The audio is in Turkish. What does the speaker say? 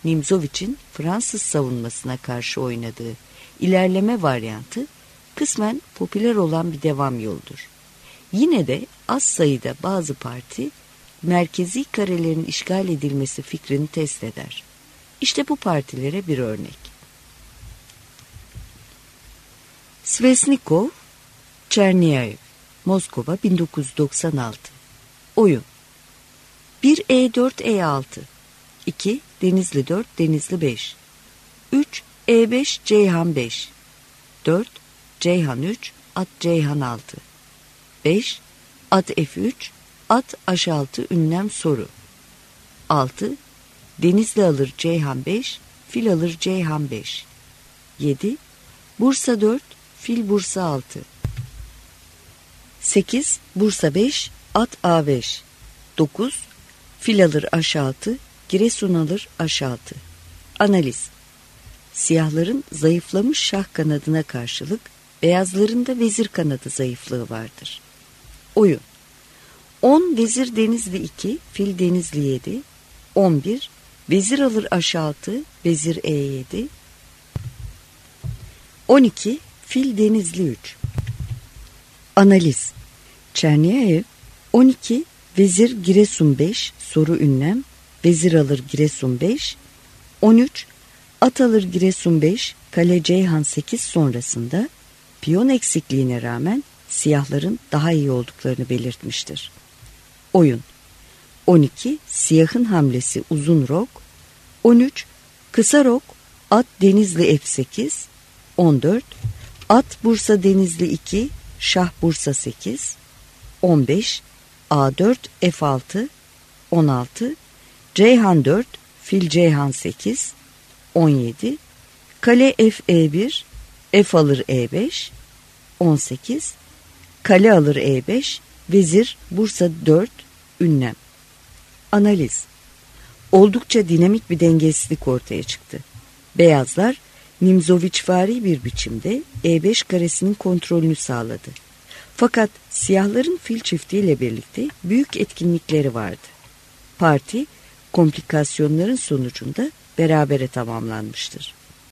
Nimzovich'in Fransız savunmasına karşı oynadığı ilerleme varyantı kısmen popüler olan bir devam yoludur. Yine de az sayıda bazı parti merkezi karelerin işgal edilmesi fikrini test eder. İşte bu partilere bir örnek. Svesnikov, Çerniyaev, Moskova 1996. Oyun 1 E4 E6, 2 Denizli 4 Denizli 5, 3 E5 Ceyhan 5, 4 Ceyhan 3 at Ceyhan 6, 5 at F3 at H6 ünlem soru, 6 Denizli alır Ceyhan 5 fil alır Ceyhan 5, 7 Bursa 4 fil Bursa 6, 8 Bursa 5 at A5, 9 fil alır H6 Giresun alır H6. Analiz. Siyahların zayıflamış şah kanadına karşılık beyazların da vezir kanadı zayıflığı vardır. Oyun 10 vezir Denizli 2 fil Denizli 7, 11 vezir alır H6 vezir E7, 12 fil Denizli 3. Analiz. Çerniyaev 12 vezir Giresun 5 soru ünlem vezir alır Giresun 5, 13 at alır Giresun 5 kale Ceyhan 8 sonrasında piyon eksikliğine rağmen siyahların daha iyi olduklarını belirtmiştir. Oyun 12 siyahın hamlesi uzun rok, 13 kısa rok at Denizli F8, 14 at Bursa Denizli 2 şah Bursa 8, 15 A4 F6, 16 Ceyhan 4 fil Ceyhan 8, 17 kale F1 F alır E5, 18 kale alır E5 vezir Bursa 4 ünlem. Analiz. Oldukça dinamik bir dengesizlik ortaya çıktı. Beyazlar Nimzovichvari bir biçimde E5 karesinin kontrolünü sağladı. Fakat siyahların fil çiftiyle birlikte büyük etkinlikleri vardı. Parti komplikasyonların sonucunda berabere tamamlanmıştır.